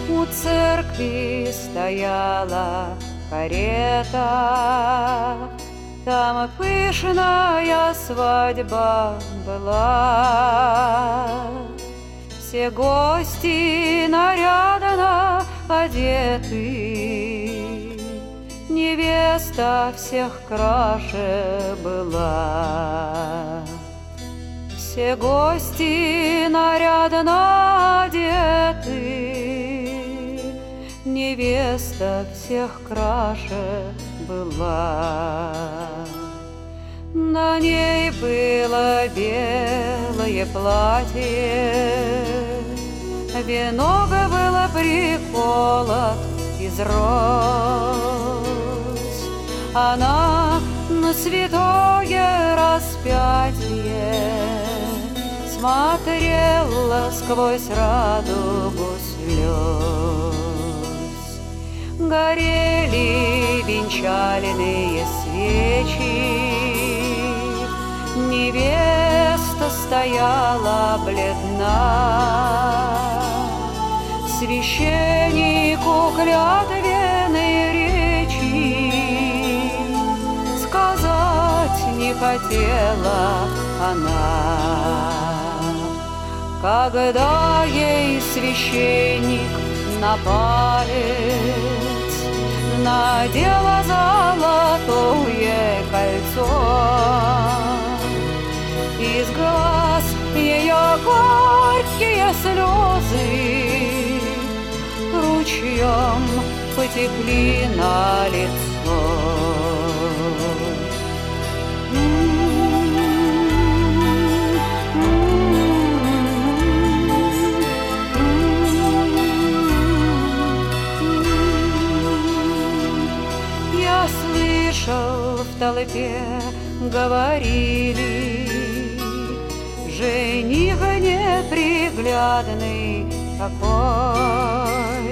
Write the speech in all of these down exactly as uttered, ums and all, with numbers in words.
У церкви стояла карета, там пышная свадьба была. Все гости нарядно одеты, невеста всех краше была. Все гости нарядно одеты, невеста всех краше была. На ней было белое платье, венок было приколот из роз. Она на святое распятие смотрела сквозь радугу слез. Горели венчальные свечи, невеста стояла бледна. Священнику клятвенной речи сказать не хотела она. Когда ей священник на палец надела золотое кольцо, из глаз ее горькие слезы ручьем потекли на лицо. Я слышал, в толпе говорили: жених неприглядный какой,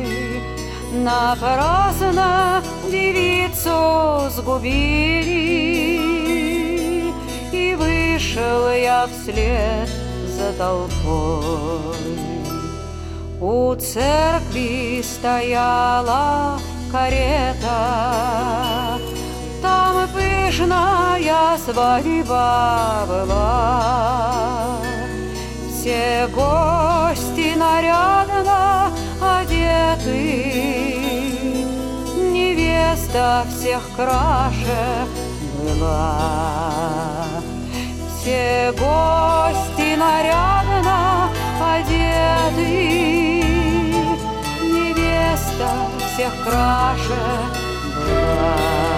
напрасно девицу сгубили. И вышел я вслед за толпой. У церкви стояла карета, там пышная свадьба была. Все гости нарядно одеты, невеста всех краше была. Все гости нарядно одеты, невеста всех краше была.